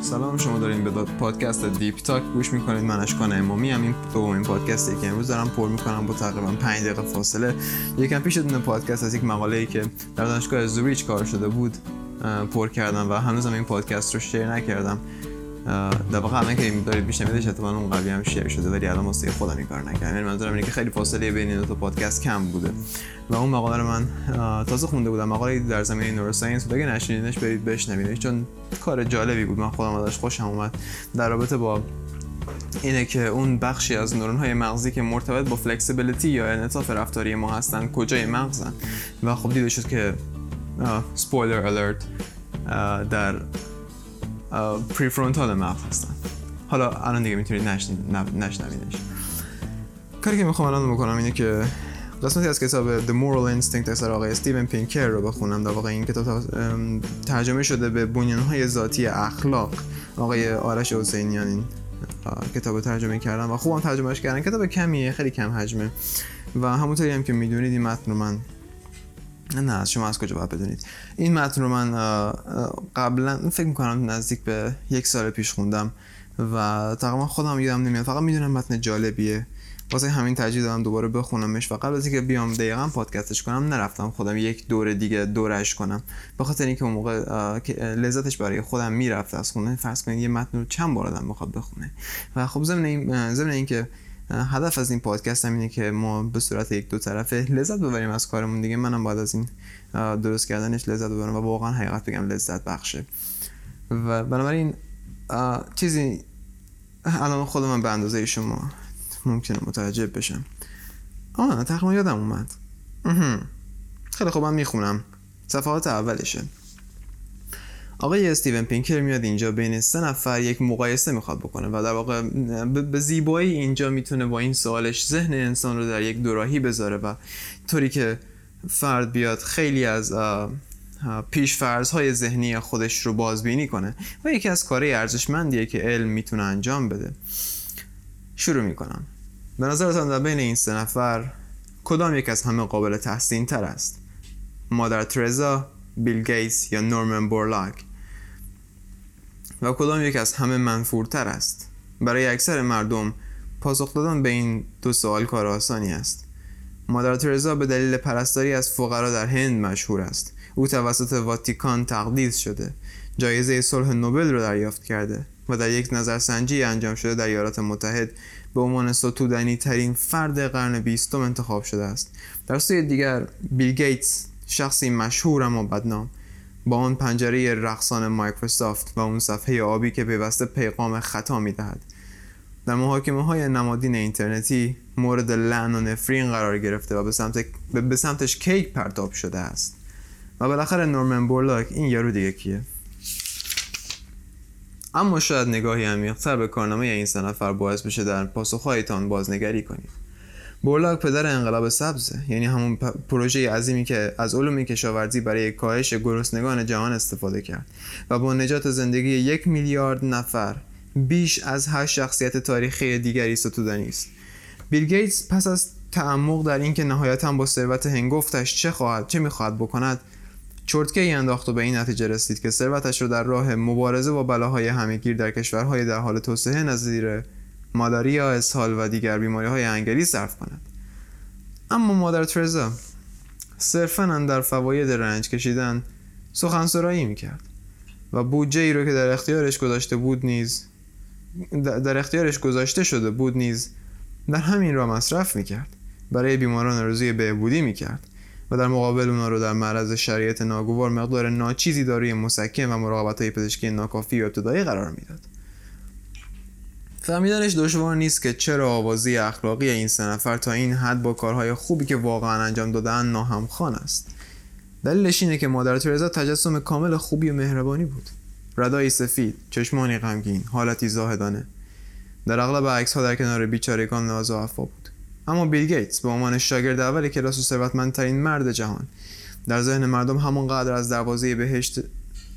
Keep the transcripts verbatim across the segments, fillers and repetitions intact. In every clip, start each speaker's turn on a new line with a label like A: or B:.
A: سلام، شما دارین به پادکست دیپ تاک گوش میکنید. من اشکان امامی ام. این دومین پادکستی که امروز دارم پر میکنم با تقریبا پنج دقیقه فاصله. یکم پیش دونه پادکست از یک مقاله‌ای که در دانشگاه زوریچ کار شده بود پر کردم و هنوزم این پادکست رو شیر نکردم. در واقع الان که دارید میشنویدش احتمالاً اون قبلی هم شیر شده، ولی الان واسه خودم این کار نکردم. یعنی منظورم اینه که خیلی فاصله بین این دو تا پادکست کم بوده و اون مقاله رو من تازه خونده بودم. مقاله در زمینه نوروساینس بود. اگه نشنیدینش برید بشنویدش، چون کار جالبی بود. من خودم ازش خوشم اومد در رابطه با اینه که اون بخشی از نورون‌های مغزی که مرتبط با فلکسیبیلیتی یا انعطاف رفتاری ما هستن کجای مغزن. و خب دیده شد که سپویلر الرت در پریفرونتال مغز هستن. حالا الان دیگه میتونید نشنویدش. کاری که میخوام الان بکنم اینه که قسمتی از کتاب The Moral Instinct اثر آقای استیون پینکر رو بخونم. در واقع این کتاب ترجمه شده به بنیان‌های ذاتی اخلاق. آقای آرش حسینیان این کتاب ترجمه کردن و خوبم ترجمهش کردن. کتاب کمیه، خیلی کم حجمه و همونطوری هم که میدونید این متن رو من نه شما از کجا باید بدونید این متن رو من قبلا فکر میکنم نزدیک به یک سال پیش خوندم و تقریبا خودم یادم نمیاد. فقط میدونم متن جالبیه، واسه همین ترجیح دادم دوباره بخونمش و قبل از اینکه بیام دقیقاً پادکستش کنم نرفتم خودم یک دوره دیگه دورش کنم، به خاطر اینکه اون موقع لذتش برای خودم میرفت از خوندن. فرض کنید یه متن رو چند بار آدم میخواد بخونه و خب ضمن این ضمن اینکه هدف از این پادکست هم اینه که ما به صورت یک دو طرفه لذت ببریم از کارمون دیگه. منم بعد از این درست کردنش لذت ببرم و واقعا حقیقت بگم لذت بخشه. و بنابراین چیزی الان خود من به اندازه شما ممکنه متعجب بشم. آه تقریبا یادم اومد. خیلی خوب، من میخونم صفحات اولشه. آقای استیون پینکر میاد اینجا بین سه نفر یک مقایسه میخواد بکنه و در واقع به زیبایی اینجا میتونه با این سوالش ذهن انسان رو در یک دوراهی بذاره و طوری که فرد بیاد خیلی از پیش فرض‌های ذهنی خودش رو بازبینی کنه و یکی از کارهای ارزشمندیه که علم میتونه انجام بده. شروع میکنم. به نظرتان در بین این سه نفر کدام یک از همه قابل تحسین تر است؟ مادر ترزا، بیل گیتس یا نورمن بورلاگ؟ و کدام یک از همه منفورتر است؟ برای اکثر مردم پاسخ دادن به این دو سوال کار آسانی است. مادر ترزا به دلیل پرستاری از فقرا در هند مشهور است. او توسط واتیکان تقدیس شده، جایزه صلح نوبل را دریافت کرده و در یک نظرسنجی انجام شده در ایالات متحد به عنوان ستودنی ترین فرد قرن بیستم انتخاب شده است. در سوی دیگر بیل گیتس، شخصی مشهور اما بدنام، با آن پنجره رقصان مایکروسافت و اون صفحه آبی که پیوسته پیغام خطا می‌دهد، در محاکمه‌های نمادین اینترنتی مورد لعن و نفرین قرار گرفته و به سمت به سمتش کیک پرتاب شده است. و بالاخره نورمن بورلاگ، این یارو دیگه کیه؟ اما شاید نگاهی عمیق‌تر به کارنامه این سه نفر باعث بشه در پاسخ‌هایتان بازنگری کنید. بورلاگ پدر انقلاب سبزه، یعنی همون پروژه عظیمی که از علوم کشاورزی برای کاهش گرسنگان جهان استفاده کرد و با نجات زندگی یک میلیارد نفر بیش از هر شخصیت تاریخی دیگری ستودنی است. بیل گیتس پس از تعمق در اینکه نهایتاً با ثروت هنگفتش چه خواهد چه می‌خواهد بکند، چرتکه‌ای انداخت و به این نتیجه رسید که ثروتش رو در راه مبارزه با بلاهای همه‌گیر در کشورهای در حال توسعه نظیر مالاریا، اسهال و دیگر بیماری‌های انگلی صرف کند. اما مادر ترزا صرفاً در فواید رنج کشیدن سخنسرایی می‌کرد و بودجه‌ای رو که در اختیارش گذاشته بود نیز در اختیارش گذاشته شده بود نیز در همین راه مصرف می‌کرد. برای بیماران آرزوی بهبودی می‌کرد و در مقابل اونا رو در معرض شرایط ناگوار مقدار ناچیزی داروی مسکن و مراقبت‌های پزشکی ناکافی و ابتدایی قرار میداد. فهمیدنش دشوار نیست که چرا آوازی اخلاقی این سه نفر تا این حد با کارهای خوبی که واقعا انجام دادن ناهمخوان است. دلیلش اینه که مادر ترزا تجسم کامل خوبی و مهربانی بود. ردایی سفید، چشمانی غمگین، حالتی زاهدانه. در اغلب عکس‌ها در کنار بیچارگان ناز و وفا بود. اما بیل گیتس به عنوان شاگرد اول کلاس و ثروتمندترین مرد جهان در ذهن مردم همانقدر از دروازه بهشت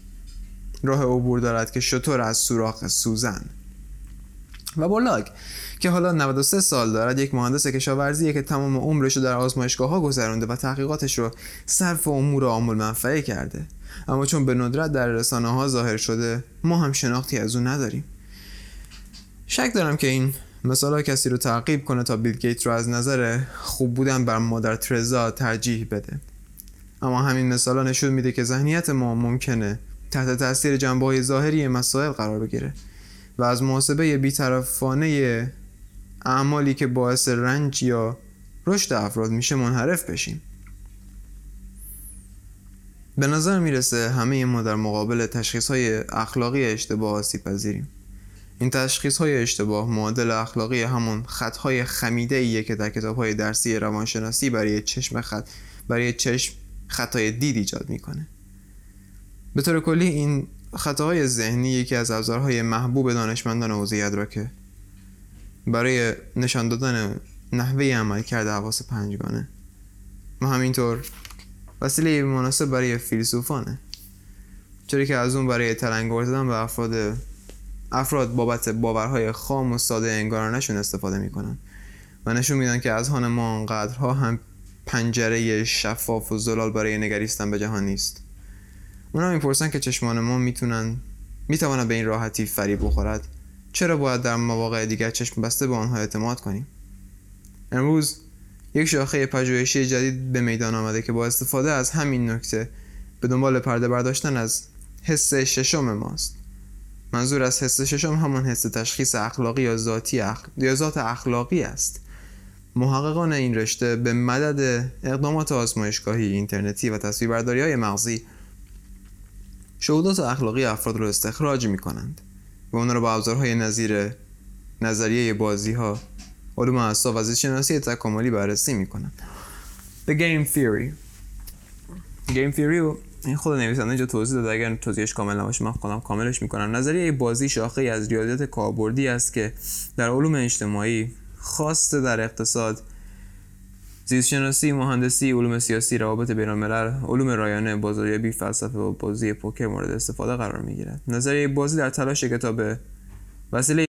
A: راه عبور دارد که شتر از سوراخ سوزن. و بورلاگ که حالا نود و سه سال دارد، یک مهندس کشاورزیه که تمام عمرش رو در آزمایشگاه‌ها گذرونده و تحقیقاتش رو صرف امور عامل منفعه کرده، اما چون به ندرت در رسانه‌ها ظاهر شده ما هم شناختی از اون نداریم. شک دارم که این مثلا کسی رو تعقیب کنه تا بیل گیت رو از نظر خوب بودن بر مادر ترزا ترجیح بده، اما همین مثلا نشون میده که ذهنیت ما ممکنه تحت تاثیر جنبه‌های ظاهری مسائل قرار بگیره و از محاسبه بی‌طرفانه اعمالی که باعث رنج یا رشد افراد میشه منحرف بشیم. به نظر میرسه همه ما در مقابل تشخیص‌های اخلاقی اشتباه آسیب پذیریم. این تشخیص‌های اشتباه معادل اخلاقی همون خطهای خمیده‌ایه که در کتاب‌های درسی روانشناسی برای چشم خط برای چشم خطای دید ایجاد میکنه. به طور کلی این خطاهای ذهنی یکی از ابزارهای محبوب دانشمندان حوزه ادراکه برای نشان دادن نحوه عملکرد حواس پنجگانه و همینطور وسیله مناسب برای فیلسوفانه، چرا که از اون برای تلنگر زدن به افراد افراد بابت باورهای خام و ساده انگارانشون استفاده میکنن و نشون میدن که اذهان ما انقدرها هم پنجره شفاف و زلال برای نگریستن به جهان نیست. اونا میپرسن که چشمان ما میتونن میتواند به این راحتی فریب بخورد، چرا باید در مواقع دیگر چشم بسته به آنها اعتماد کنیم؟ امروز یک شاخه پژوهشی جدید به میدان آمده که با استفاده از همین نکته به دنبال پرده برداشتن از حس ششم ماست. منظور از حس ششم همان حس تشخیص اخلاقی یا ذاتی اخ... یا ذات اخلاقی است. محققان این رشته به مدد اقدامات آزمایشگاهی، اینترنتی و تصویربرداری‌های مغزی شهودات اخلاقی افراد را استخراج می‌کنند و آنها را با ابزارهای نظیر نظریه بازی‌ها، علوم اعصاب و زیست‌شناسی تکاملی بررسی می‌کنند. The Game Theory Game Theory رو این خود نویسنده اینجا توضیح داده، اگر توضیحش کامل نباشه من خودم کاملش می‌کنم. نظریه بازی شاخه‌ای از ریاضیات کاربردی است که در علوم اجتماعی، خاصه در اقتصاد، زیست‌شناسی، مهندسی، علوم سیاسی، روابط بین‌الملل، علوم رایانه، بازاریابی، فلسفه و بازی پوکر مورد استفاده قرار می‌گیرد. نظریه بازی در تلاش کتاب وسیله